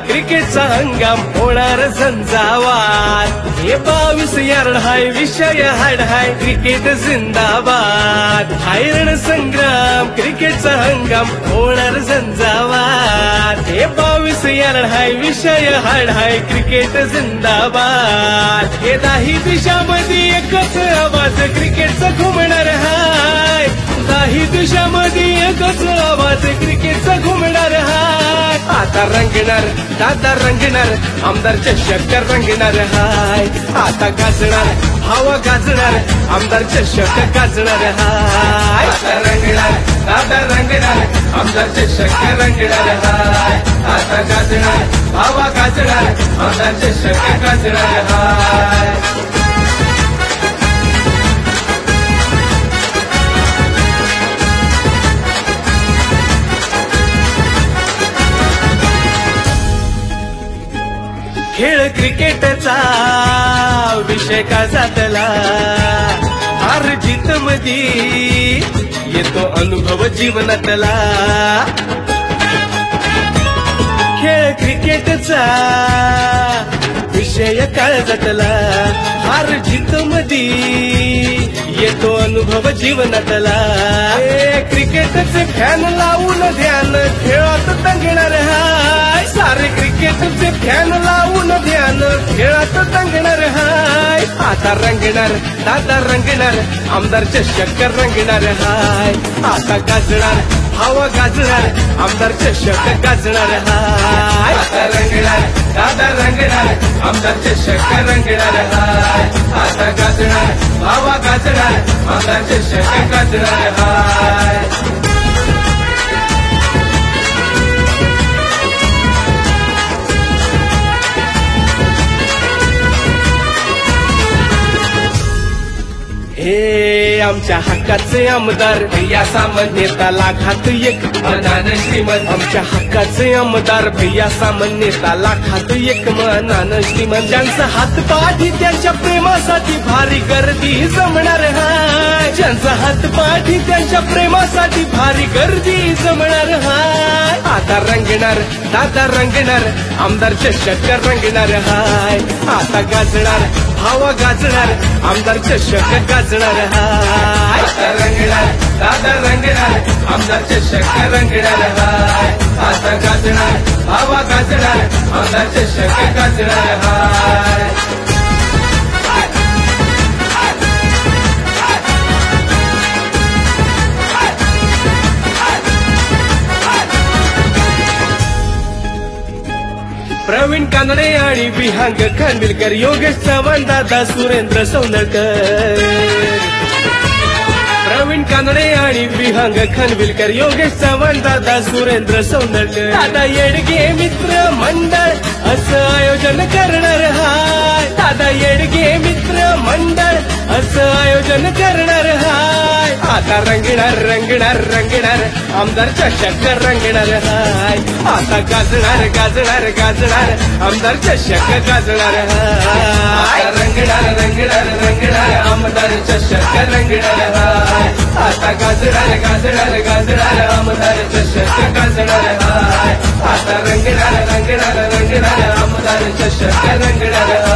क्रिकेटचा हंगाम होणार झंझावात. हे 22 यार्ड हाय विषय हाड हाय क्रिकेट जिंदाबाद. हाय रणसंग्राम क्रिकेटचा हंगाम होणार झंझावात. हे 22 यार्ड हाय विषय हाड हाय क्रिकेट जिंदाबाद. हे 10 दिशामध्ये एकच आवाज क्रिकेटचा घुमणार हाय. 10 दिशामध्ये एकच आवाज क्रिकेटचा घुमणार हाय. आता रंगणार दादा रंगणार आमदार चषक रंगणार हाय. आता गाजणार हवा गाजणार आमदार चषक गाजणार हाय. आता रंगणार दादा रंगणार आमदार चषक रंगणार हाय. आता गाजणार हवा गाजणार आमदार चषक गाजणार हाय. खेळ क्रिकेटचा विषय का जातला. हार जीत मध्ये येतो अनुभव जीवनातला. खेळ क्रिकेटचा विषय काय जातला. हार जीत मध्ये येतो अनुभव जीवनातला. क्रिकेटचे फॅन लावून ध्यान खेळात दंगणार हाय. सारे क्रिकेटचे फॅन लावून ध्यान खेळात दंगणार हाय. आता रंगणार दादा रंगणार आमदार चषक रंगणार हाय. आता गाजणार हवा गाजणार आमदार चषक गाजणार हाय. आता रंगणार दादा रंगणार आमदार चषक रंगणार हाय. आता गाजणार हवा गाजणार आमदार चषक गाजणार हाय. हे आमच्या हक्काचे आमदार भैया सामंत नेता लाखात एक मनान श्रीमंत. आमच्या हक्काचे आमदार भैया सामंत नेता लाखात एक मनान श्रीमंत. ज्यांचा हात पाठी त्यांच्या प्रेमासाठी भारी गर्दी जमणार हाय. ज्यांचा हात पाठी त्यांच्या प्रेमासाठी भारी गर्दी जमणार हाय. आता रंगणार दादा रंगणार आमदार चषक रंगणार हाय. आता गाजणार हवा गाजणार आमदार चषक गाजणार हाय. आता रंगणार दादा रंगणार आमदार चषक रंगणार हाय. आता गाजणार हवा गाजणार आमदार चषक गाजणार हाय. प्रवीण कानडे आणि विहांग खानविलकर योगेश चव्हाण दादा सुरेंद्र सौंदरकर. प्रवीण कानडे आणि विहांग खानविलकर योगेश चव्हाण दादा सुरेंद्र सौंदरकर. दादा येडगे मित्र मंडळ असं आयोजन करणार हाय. दादा येडगे मित्र मंडळ असं आयोजन करणार हाय. आता रंगणार रंगणार रंगणार आमदार चषक रंगणार हाय. आता गाजणार गाजणार गाजणार आमदार चषक गाजणार हाय. रंगणार रंगणार रंगणार आमदार चषक रंगणार हाय. आता गाजणार गाजणार गाजणार आमदार चषक गाजणार हाय. आता रंगणार रंगणार रंगणार आमदार चषक रंगणार